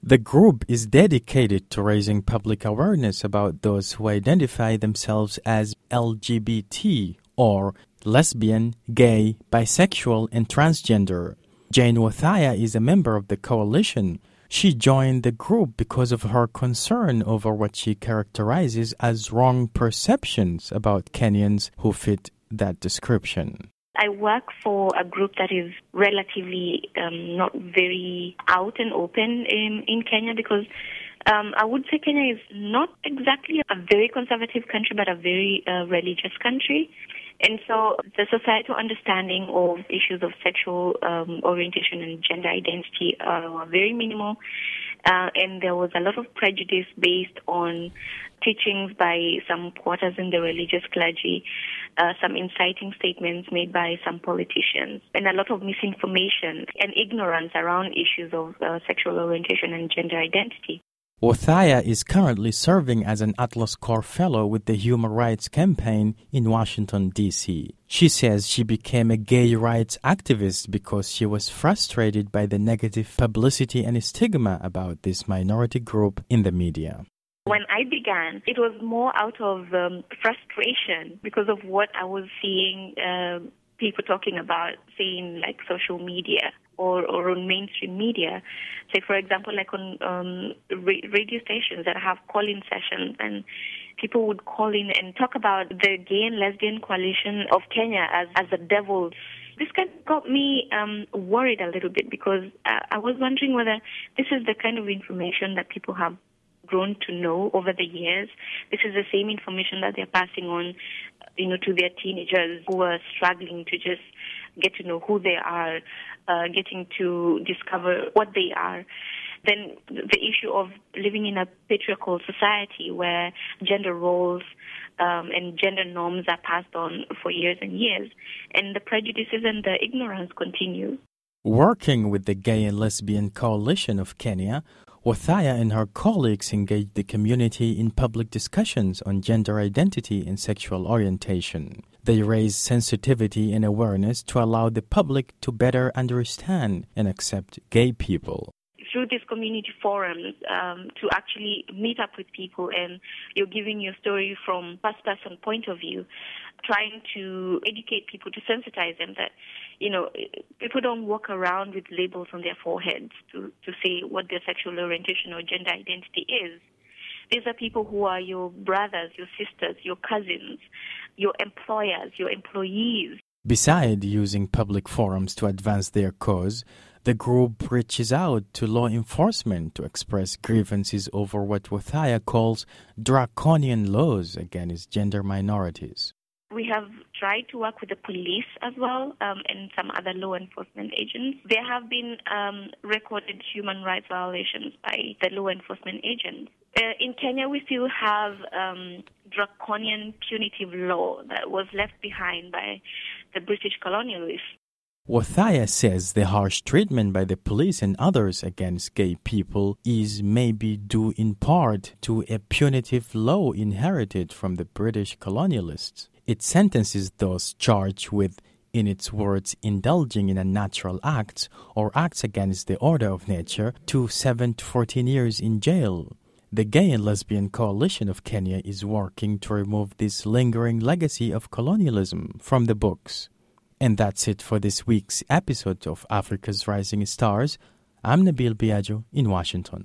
The group is dedicated to raising public awareness about those who identify themselves as LGBT or lesbian, gay, bisexual, and transgender. Jane Wathaya is a member of the coalition. She joined the group because of her concern over what she characterizes as wrong perceptions about Kenyans who fit that description. I work for a group that is relatively not very out and open in Kenya because I would say Kenya is not exactly a very conservative country but a very religious country. And so the societal understanding of issues of sexual orientation and gender identity are very minimal. And there was a lot of prejudice based on teachings by some quarters in the religious clergy, some inciting statements made by some politicians, and a lot of misinformation and ignorance around issues of sexual orientation and gender identity. Wathaya is currently serving as an Atlas Corps Fellow with the Human Rights Campaign in Washington, D.C. She says she became a gay rights activist because she was frustrated by the negative publicity and stigma about this minority group in the media. When I began, it was more out of frustration because of what I was seeing people talking about, saying like social media or on mainstream media. Say, for example, like on radio stations that have call-in sessions, and people would call in and talk about the Gay and Lesbian Coalition of Kenya as a devil. This kind of got me worried a little bit because I was wondering whether this is the kind of information that people have grown to know over the years. This is the same information that they're passing on, to their teenagers who are struggling to just get to know who they are, getting to discover what they are. Then the issue of living in a patriarchal society where gender roles and gender norms are passed on for years and years, and the prejudices and the ignorance continue. Working with the Gay and Lesbian Coalition of Kenya, Wathaya and her colleagues engaged the community in public discussions on gender identity and sexual orientation. They raised sensitivity and awareness to allow the public to better understand and accept gay people. Through these community forums, to actually meet up with people, and you're giving your story from first-person point of view, trying to educate people, to sensitize them that, people don't walk around with labels on their foreheads to say what their sexual orientation or gender identity is. These are people who are your brothers, your sisters, your cousins, your employers, your employees. Besides using public forums to advance their cause, the group reaches out to law enforcement to express grievances over what Wathaya calls draconian laws against gender minorities. We have tried to work with the police as well and some other law enforcement agents. There have been recorded human rights violations by the law enforcement agents. In Kenya, we still have draconian punitive law that was left behind by the British colonialists. Wathaya says the harsh treatment by the police and others against gay people is maybe due in part to a punitive law inherited from the British colonialists. It sentences those charged with, in its words, indulging in unnatural acts or acts against the order of nature to 7 to 14 years in jail. The Gay and Lesbian Coalition of Kenya is working to remove this lingering legacy of colonialism from the books. And that's it for this week's episode of Africa's Rising Stars. I'm Nabil Biagio in Washington.